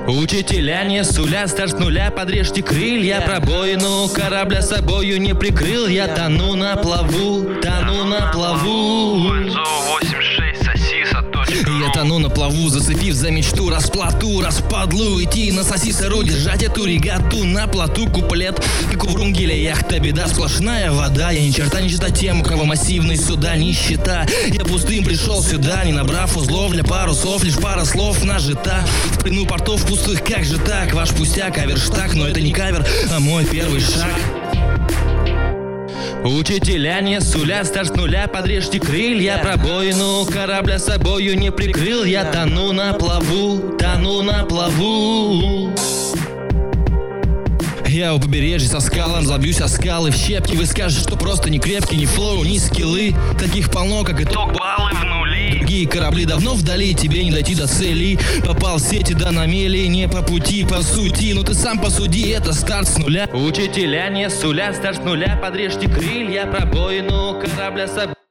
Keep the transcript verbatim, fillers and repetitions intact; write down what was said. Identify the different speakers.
Speaker 1: Учителя не сулят, старт с нуля, подрежьте крылья. Пробоину корабля собою не прикрыл. Я тону на плаву, тону на плаву. Я тону на плаву, зацепив за мечту расплату, распадлу, идти на сосисору, держать эту регату на плоту. Куплет, как у Врунгеля, яхта, беда, сплошная вода. Я ни черта не чита тем, у кого массивный суда нищета. Я пустым пришел сюда, не набрав узлов для парусов, лишь пара слов нажита. В плену портов пустых, как же так? Ваш пустяк, аверштаг, но это не кавер, а мой первый шаг. Учителя не сулят, старт с нуля, подрежьте крылья. Пробоину корабля собою не прикрыл. Я тону на плаву, тону на плаву. Я у побережья со скалом забьюсь о скалы в щепки. Вы скажете, что просто не крепкий, ни флоу, ни скиллы. Таких полно, как итог, баллы в нули. Другие корабли давно вдали, тебе не дойти до цели. Попал в сети, да на мели, не по пути, по сути. Ну ты сам посуди, это старт с нуля. Учителя не сулят, старт с нуля, подрежьте крылья. Пробоину корабля собой